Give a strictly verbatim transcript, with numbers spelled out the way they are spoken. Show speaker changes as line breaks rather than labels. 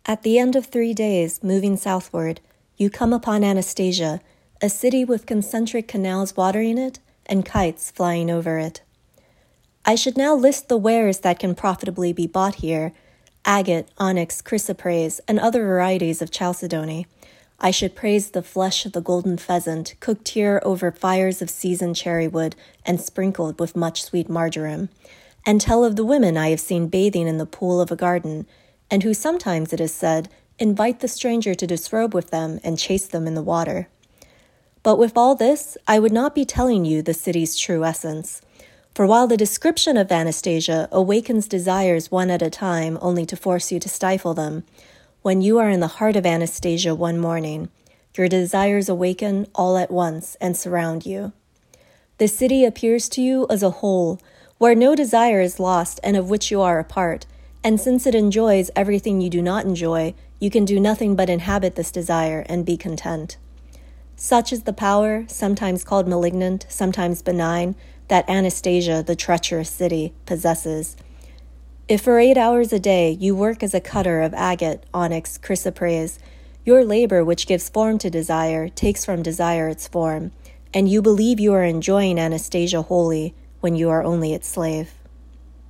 At the end of three days, moving southward, you come upon Anastasia, a city with concentric canals watering it and kites flying over it. I should now list the wares that can profitably be bought here: agate, onyx, chrysoprase, and other varieties of chalcedony. I should praise the flesh of the golden pheasant, cooked here over fires of seasoned cherry wood and sprinkled with much sweet marjoram, and tell of the women I have seen bathing in the pool of a garden, and who sometimes, it is said, invite the stranger to disrobe with them and chase them in the water. But with all this, I would not be telling you the city's true essence. For while the description of Anastasia awakens desires one at a time only to force you to stifle them, when you are in the heart of Anastasia one morning, your desires awaken all at once and surround you. The city appears to you as a whole, where no desire is lost and of which you are a part, and since it enjoys everything you do not enjoy, you can do nothing but inhabit this desire and be content. Such is the power, sometimes called malignant, sometimes benign, that Anastasia, the treacherous city, possesses. If for eight hours a day you work as a cutter of agate, onyx, chrysoprase, your labor, which gives form to desire, takes from desire its form, and you believe you are enjoying Anastasia wholly when you are only its slave.